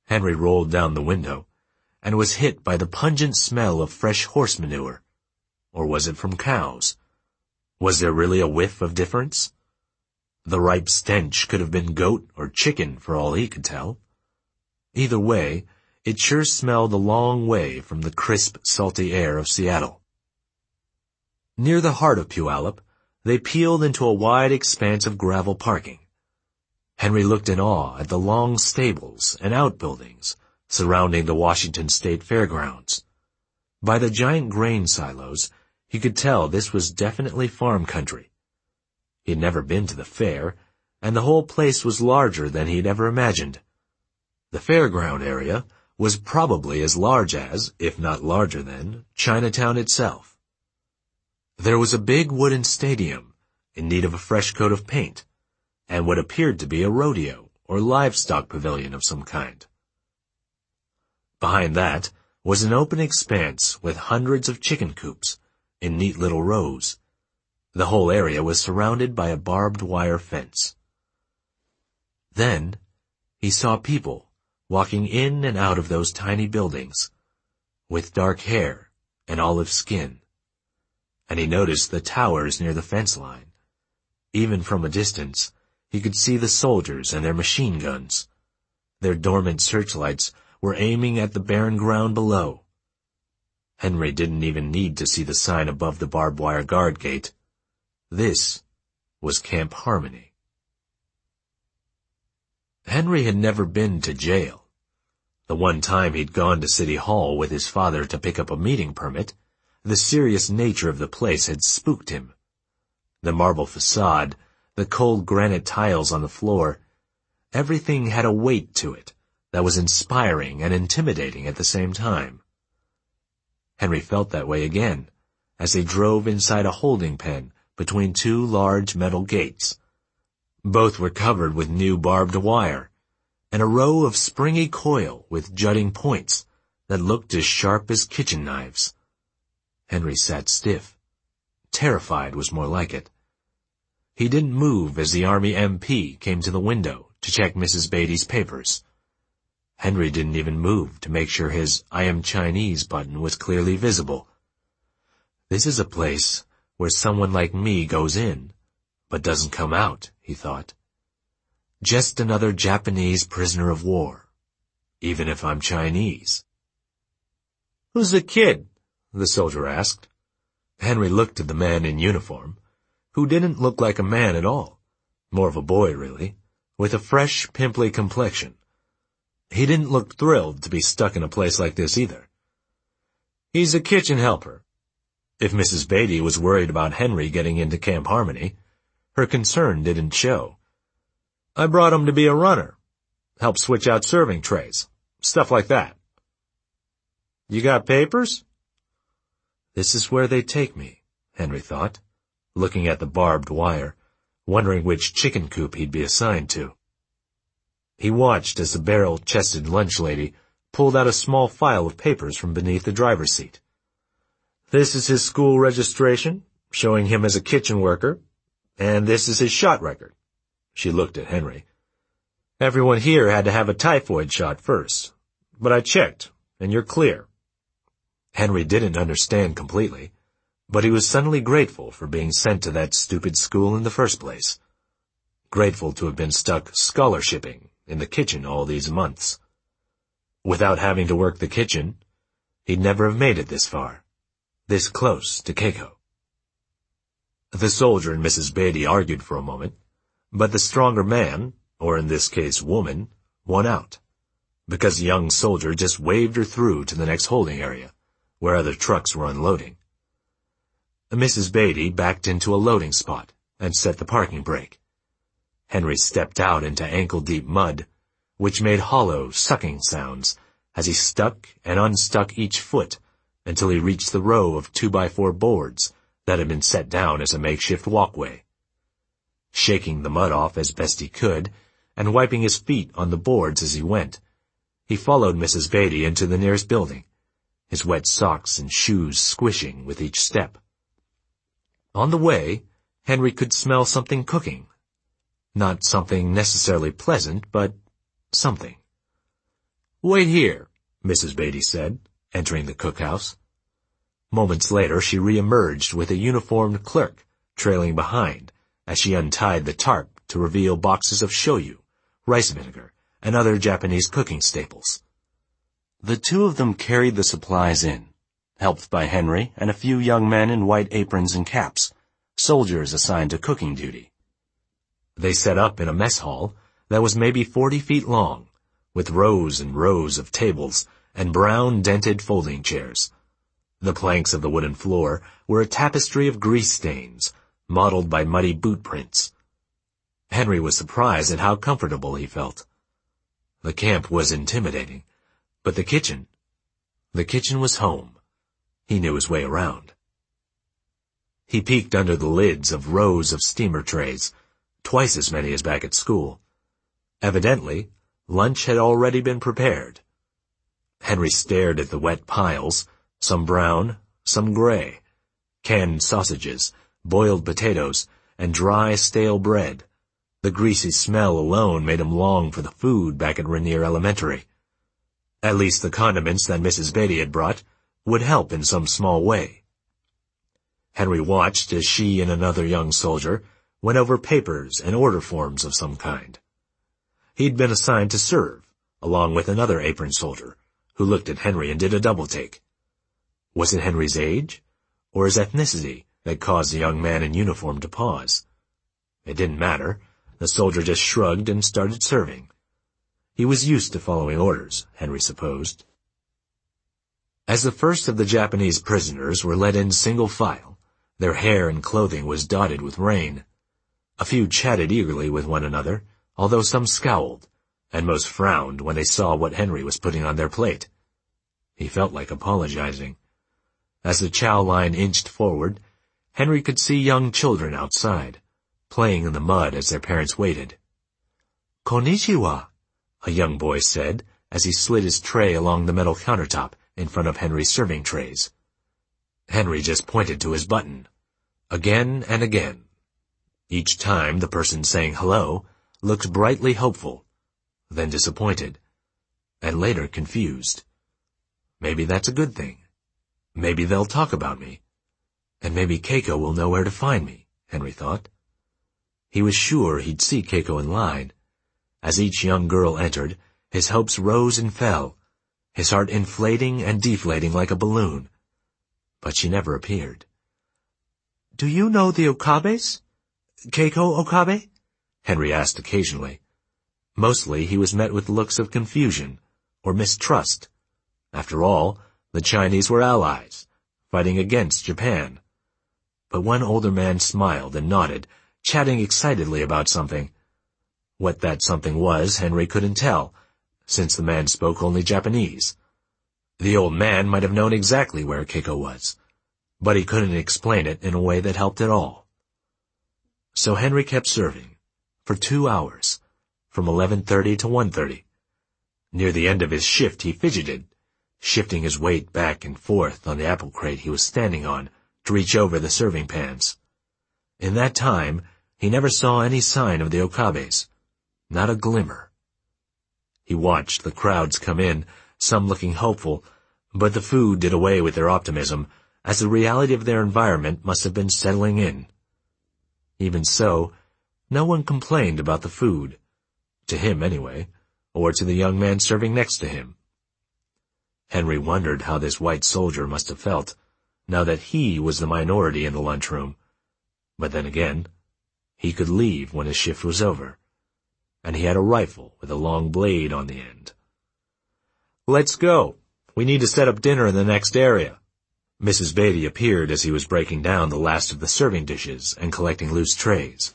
Henry rolled down the window and was hit by the pungent smell of fresh horse manure. Or was it from cows? Was there really a whiff of difference? The ripe stench could have been goat or chicken for all he could tell. Either way, it sure smelled a long way from the crisp, salty air of Seattle. Near the heart of Puyallup, they peeled into a wide expanse of gravel parking. Henry looked in awe at the long stables and outbuildings surrounding the Washington State Fairgrounds. By the giant grain silos, he could tell this was definitely farm country. He'd never been to the fair, and the whole place was larger than he'd ever imagined. The fairground area was probably as large as, if not larger than, Chinatown itself. There was a big wooden stadium in need of a fresh coat of paint, and what appeared to be a rodeo or livestock pavilion of some kind. Behind that was an open expanse with hundreds of chicken coops in neat little rows. The whole area was surrounded by a barbed wire fence. Then he saw people walking in and out of those tiny buildings, with dark hair and olive skin, and he noticed the towers near the fence line. Even from a distance, he could see the soldiers and their machine guns. Their dormant searchlights were aiming at the barren ground below. Henry didn't even need to see the sign above the barbed wire guard gate. This was Camp Harmony. Henry had never been to jail. The one time he'd gone to City Hall with his father to pick up a meeting permit, the serious nature of the place had spooked him. The marble facade, the cold granite tiles on the floor, everything had a weight to it that was inspiring and intimidating at the same time. Henry felt that way again as they drove inside a holding pen between two large metal gates. Both were covered with new barbed wire, and a row of springy coil with jutting points that looked as sharp as kitchen knives. Henry sat stiff. Terrified was more like it. He didn't move as the Army MP came to the window to check Mrs. Beatty's papers. Henry didn't even move to make sure his "I am Chinese" button was clearly visible. This is a place where someone like me goes in, but doesn't come out, he thought. Just another Japanese prisoner of war, even if I'm Chinese. "Who's the kid?" the soldier asked. Henry looked at the man in uniform, who didn't look like a man at all, more of a boy, really, with a fresh, pimply complexion. He didn't look thrilled to be stuck in a place like this either. "He's a kitchen helper." If Mrs. Beatty was worried about Henry getting into Camp Harmony, her concern didn't show. "I brought him to be a runner, help switch out serving trays, stuff like that." "You got papers?" This is where they take me, Henry thought, looking at the barbed wire, wondering which chicken coop he'd be assigned to. He watched as the barrel-chested lunch lady pulled out a small file of papers from beneath the driver's seat. "This is his school registration, showing him as a kitchen worker, and this is his shot record." She looked at Henry. "Everyone here had to have a typhoid shot first, but I checked, and you're clear." Henry didn't understand completely, but he was suddenly grateful for being sent to that stupid school in the first place. Grateful to have been stuck scholarshipping in the kitchen all these months. Without having to work the kitchen, he'd never have made it this far, this close to Keiko. The soldier and Mrs. Beatty argued for a moment, but the stronger man, or in this case woman, won out, because the young soldier just waved her through to the next holding area, where other trucks were unloading. Mrs. Beatty backed into a loading spot and set the parking brake. Henry stepped out into ankle-deep mud, which made hollow, sucking sounds as he stuck and unstuck each foot until he reached the row of 2x4 boards that had been set down as a makeshift walkway. Shaking the mud off as best he could and wiping his feet on the boards as he went, he followed Mrs. Beatty into the nearest building, his wet socks and shoes squishing with each step. On the way, Henry could smell something cooking. Not something necessarily pleasant, but something. "Wait here," Mrs. Beatty said, entering the cookhouse. Moments later she re-emerged with a uniformed clerk trailing behind as she untied the tarp to reveal boxes of shoyu, rice vinegar, and other Japanese cooking staples. The two of them carried the supplies in, helped by Henry and a few young men in white aprons and caps, soldiers assigned to cooking duty. They set up in a mess hall that was maybe 40 feet long, with rows and rows of tables and brown dented folding chairs. The planks of the wooden floor were a tapestry of grease stains, mottled by muddy boot prints. Henry was surprised at how comfortable he felt. The camp was intimidating, but the kitchen was home. He knew his way around. He peeked under the lids of rows of steamer trays, twice as many as back at school. Evidently, lunch had already been prepared. Henry stared at the wet piles, some brown, some gray, canned sausages, boiled potatoes, and dry, stale bread. The greasy smell alone made him long for the food back at Rainier Elementary. At least the condiments that Mrs. Beatty had brought would help in some small way. Henry watched as she and another young soldier went over papers and order forms of some kind. He'd been assigned to serve, along with another apron soldier, who looked at Henry and did a double-take. Was it Henry's age, or his ethnicity, that caused the young man in uniform to pause? It didn't matter. The soldier just shrugged and started serving. He was used to following orders, Henry supposed. As the first of the Japanese prisoners were led in single file, their hair and clothing was dotted with rain. A few chatted eagerly with one another, although some scowled, and most frowned when they saw what Henry was putting on their plate. He felt like apologizing. As the chow line inched forward, Henry could see young children outside, playing in the mud as their parents waited. "Konnichiwa," a young boy said as he slid his tray along the metal countertop in front of Henry's serving trays. Henry just pointed to his button. Again and again. Each time the person saying hello looked brightly hopeful, then disappointed, and later confused. Maybe that's a good thing. Maybe they'll talk about me. And maybe Keiko will know where to find me, Henry thought. He was sure he'd see Keiko in line. As each young girl entered, his hopes rose and fell, his heart inflating and deflating like a balloon. But she never appeared. "Do you know the Okabes? Keiko Okabe?" Henry asked occasionally. Mostly he was met with looks of confusion or mistrust. After all, the Chinese were allies, fighting against Japan. But one older man smiled and nodded, chatting excitedly about something. What that something was, Henry couldn't tell, since the man spoke only Japanese. The old man might have known exactly where Keiko was, but he couldn't explain it in a way that helped at all. So Henry kept serving, for 2 hours, from 11:30 to 1:30. Near the end of his shift he fidgeted, shifting his weight back and forth on the apple crate he was standing on to reach over the serving pans. In that time, he never saw any sign of the Okabes, not a glimmer. He watched the crowds come in, some looking hopeful, but the food did away with their optimism, as the reality of their environment must have been settling in. Even so, no one complained about the food, to him anyway, or to the young man serving next to him. Henry wondered how this white soldier must have felt, now that he was the minority in the lunchroom. But then again, he could leave when his shift was over, and he had a rifle with a long blade on the end. "Let's go. We need to set up dinner in the next area." Mrs. Beatty appeared as he was breaking down the last of the serving dishes and collecting loose trays.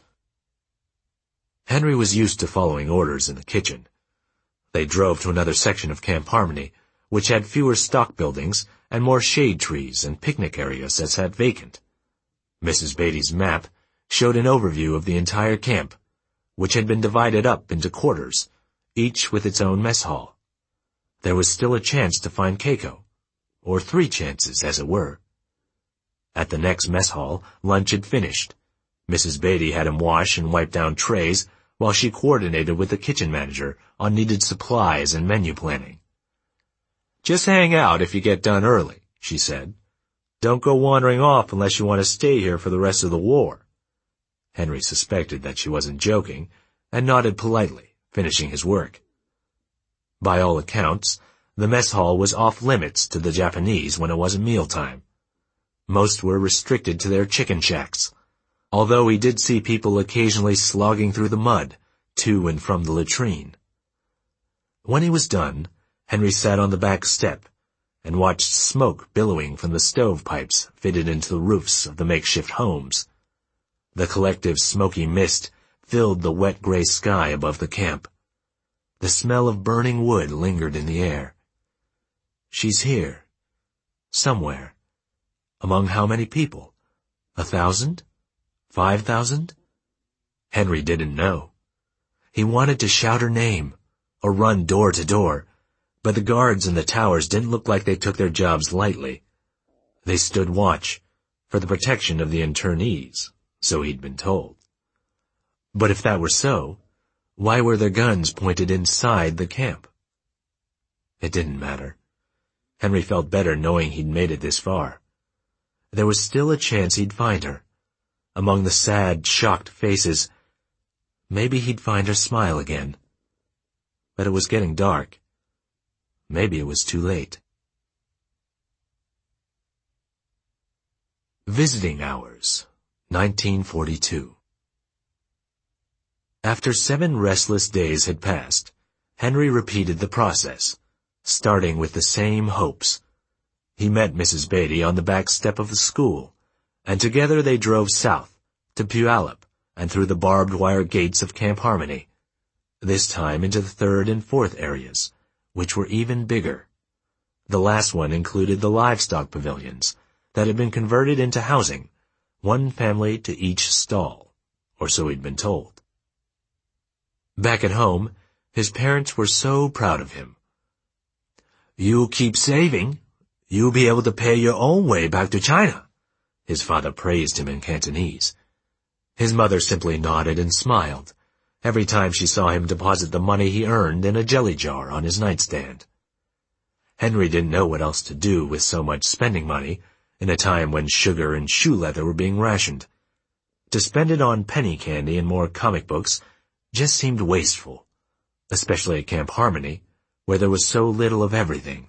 Henry was used to following orders in the kitchen. They drove to another section of Camp Harmony, which had fewer stock buildings and more shade trees and picnic areas that sat vacant. Mrs. Beatty's map showed an overview of the entire camp, which had been divided up into quarters, each with its own mess hall. There was still a chance to find Keiko, or 3 chances, as it were. At the next mess hall, lunch had finished. Mrs. Beatty had him wash and wipe down trays while she coordinated with the kitchen manager on needed supplies and menu planning. Just hang out if you get done early, she said. Don't go wandering off unless you want to stay here for the rest of the war. Henry suspected that she wasn't joking, and nodded politely, finishing his work. By all accounts, the mess hall was off limits to the Japanese when it wasn't mealtime. Most were restricted to their chicken shacks, although he did see people occasionally slogging through the mud, to and from the latrine. When he was done, Henry sat on the back step and watched smoke billowing from the stovepipes fitted into the roofs of the makeshift homes. The collective smoky mist filled the wet gray sky above the camp. The smell of burning wood lingered in the air. She's here. Somewhere. Among how many people? 1,000? 5,000? Henry didn't know. He wanted to shout her name, or run door to door, but the guards in the towers didn't look like they took their jobs lightly. They stood watch, for the protection of the internees, so he'd been told. But if that were so, why were their guns pointed inside the camp? It didn't matter. Henry felt better knowing he'd made it this far. There was still a chance he'd find her. Among the sad, shocked faces, maybe he'd find her smile again. But it was getting dark. Maybe it was too late. Visiting Hours, 1942. After 7 restless days had passed, Henry repeated the process, starting with the same hopes. He met Mrs. Beatty on the back step of the school, and together they drove south to Puyallup and through the barbed wire gates of Camp Harmony, this time into the 3rd and 4th areas, which were even bigger. The last one included the livestock pavilions that had been converted into housing, one family to each stall, or so he'd been told. Back at home, his parents were so proud of him. "You keep saving, you'll be able to pay your own way back to China," his father praised him in Cantonese. His mother simply nodded and smiled every time she saw him deposit the money he earned in a jelly jar on his nightstand. Henry didn't know what else to do with so much spending money in a time when sugar and shoe leather were being rationed. To spend it on penny candy and more comic books just seemed wasteful, especially at Camp Harmony, where there was so little of everything.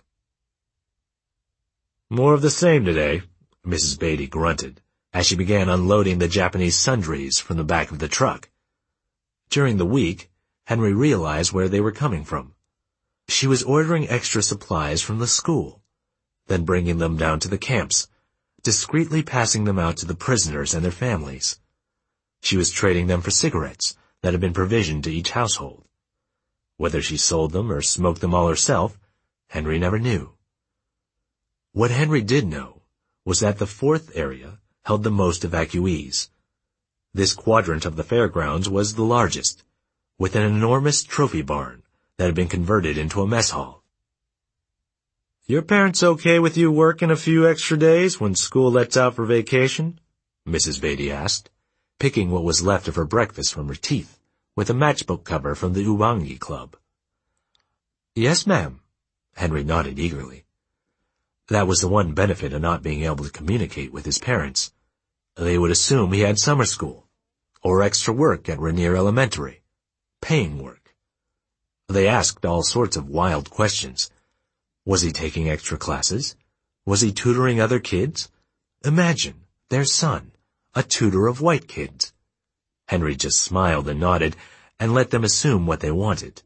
"More of the same today," Mrs. Beatty grunted, as she began unloading the Japanese sundries from the back of the truck. During the week, Henry realized where they were coming from. She was ordering extra supplies from the school, then bringing them down to the camps, discreetly passing them out to the prisoners and their families. She was trading them for cigarettes that had been provisioned to each household. Whether she sold them or smoked them all herself, Henry never knew. What Henry did know was that the 4th area held the most evacuees. This quadrant of the fairgrounds was the largest, with an enormous trophy barn that had been converted into a mess hall. "Your parents okay with you working a few extra days when school lets out for vacation?" Mrs. Beatty asked, picking what was left of her breakfast from her teeth, with a matchbook cover from the Ubangi Club. "Yes, ma'am," Henry nodded eagerly. That was the one benefit of not being able to communicate with his parents. They would assume he had summer school, or extra work at Rainier Elementary, paying work. They asked all sorts of wild questions. Was he taking extra classes? Was he tutoring other kids? Imagine, their son, a tutor of white kids. Henry just smiled and nodded and let them assume what they wanted.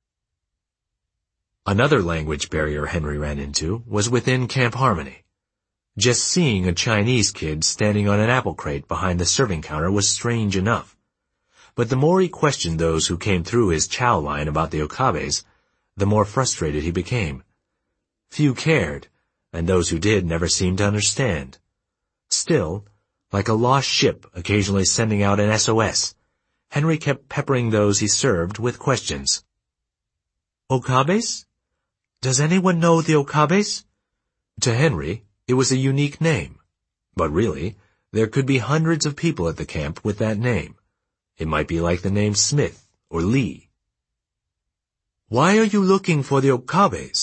Another language barrier Henry ran into was within Camp Harmony. Just seeing a Chinese kid standing on an apple crate behind the serving counter was strange enough. But the more he questioned those who came through his chow line about the Okabes, the more frustrated he became. Few cared, and those who did never seemed to understand. Still, like a lost ship occasionally sending out an SOS, Henry kept peppering those he served with questions. "Okabes? Does anyone know the Okabes?" To Henry, it was a unique name. But really, there could be hundreds of people at the camp with that name. It might be like the name Smith or Lee. "Why are you looking for the Okabes?"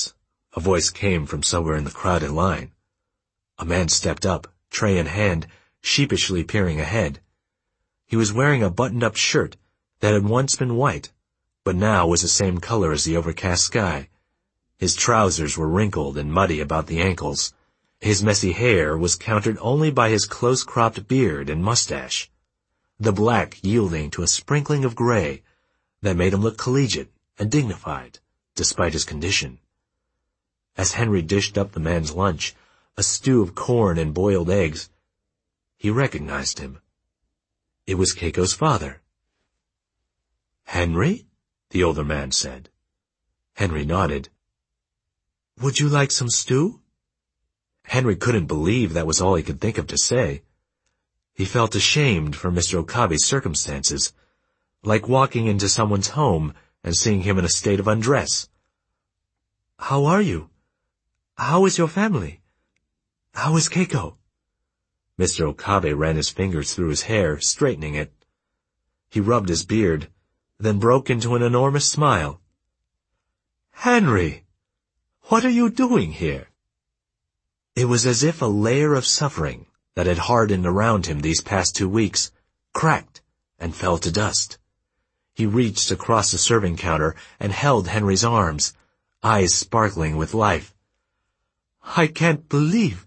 A voice came from somewhere in the crowded line. A man stepped up, tray in hand, sheepishly peering ahead. He was wearing a buttoned-up shirt that had once been white, but now was the same color as the overcast sky. His trousers were wrinkled and muddy about the ankles. His messy hair was countered only by his close-cropped beard and mustache, the black yielding to a sprinkling of gray that made him look collegiate and dignified, despite his condition. As Henry dished up the man's lunch, a stew of corn and boiled eggs, he recognized him. It was Keiko's father. "Henry?" the older man said. Henry nodded. "Would you like some stew?" Henry couldn't believe that was all he could think of to say. He felt ashamed for Mr. Okabe's circumstances, like walking into someone's home and seeing him in a state of undress. "How are you? How is your family? How is Keiko?" Mr. Okabe ran his fingers through his hair, straightening it. He rubbed his beard, then broke into an enormous smile. "Henry, what are you doing here?" It was as if a layer of suffering that had hardened around him these past 2 weeks cracked and fell to dust. He reached across the serving counter and held Henry's arms, eyes sparkling with life. "I can't believe...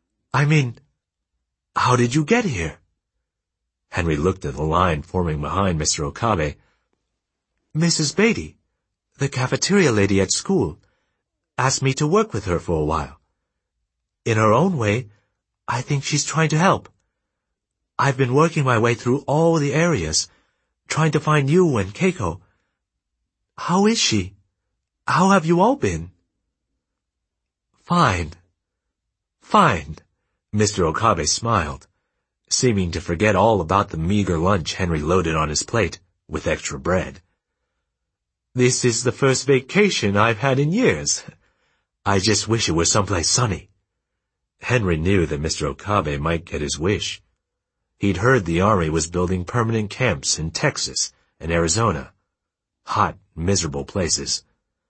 how did you get here?" Henry looked at the line forming behind Mr. Okabe. "Mrs. Beatty, the cafeteria lady at school, asked me to work with her for a while. In her own way, I think she's trying to help. I've been working my way through all the areas, trying to find you and Keiko. How is she? How have you all been?" Fine, Mr. Okabe smiled, seeming to forget all about the meager lunch Henry loaded on his plate with extra bread. "This is the first vacation I've had in years. I just wish it was someplace sunny." Henry knew that Mr. Okabe might get his wish. He'd heard the army was building permanent camps in Texas and Arizona. Hot, miserable places.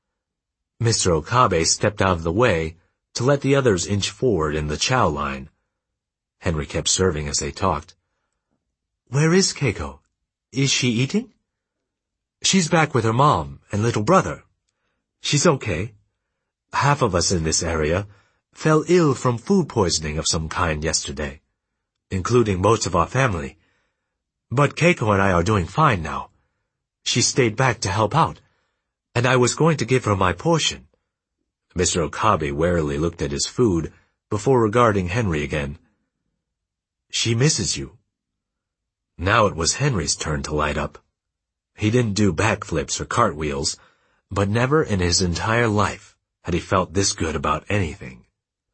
Mr. Okabe stepped out of the way to let the others inch forward in the chow line. Henry kept serving as they talked. "Where is Keiko? Is she eating?" "She's back with her mom and little brother. She's okay. Half of us in this area fell ill from food poisoning of some kind yesterday, including most of our family. But Keiko and I are doing fine now. She stayed back to help out, and I was going to give her my portion." Mr. Okabe warily looked at his food before regarding Henry again. "She misses you." Now it was Henry's turn to light up. He didn't do backflips or cartwheels, but never in his entire life had he felt this good about anything.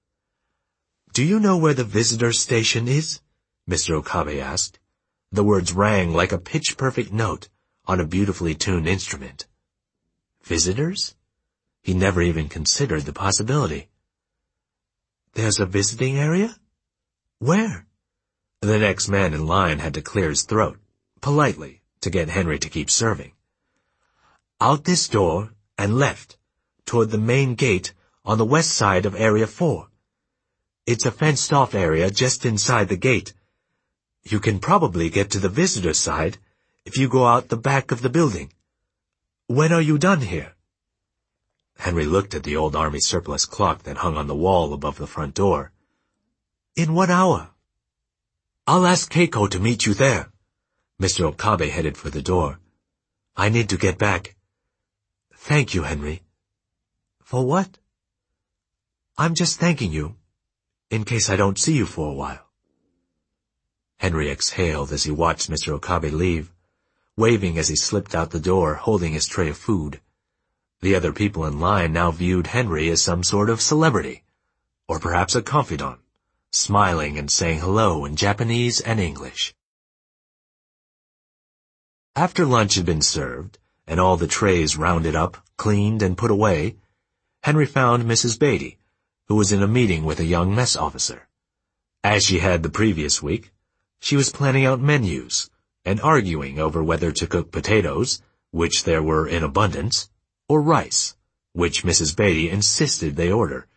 "Do you know where the visitor station is?" Mr. Okabe asked. The words rang like a pitch-perfect note on a beautifully tuned instrument. Visitors? He never even considered the possibility. "There's a visiting area? Where?" The next man in line had to clear his throat, politely, to get Henry to keep serving. "Out this door and left, toward the main gate on the west side of Area 4. It's a fenced-off area just inside the gate. You can probably get to the visitor side if you go out the back of the building. When are you done here?" Henry looked at the old army surplus clock that hung on the wall above the front door. "In 1 hour." "I'll ask Keiko to meet you there." Mr. Okabe headed for the door. "I need to get back." "Thank you, Henry." "For what?" "I'm just thanking you, in case I don't see you for a while." Henry exhaled as he watched Mr. Okabe leave, waving as he slipped out the door, holding his tray of food. The other people in line now viewed Henry as some sort of celebrity, or perhaps a confidant, smiling and saying hello in Japanese and English. After lunch had been served, and all the trays rounded up, cleaned, and put away, Henry found Mrs. Beatty, who was in a meeting with a young mess officer. As she had the previous week, she was planning out menus and arguing over whether to cook potatoes, which there were in abundance, or rice, which Mrs. Beatty insisted they order.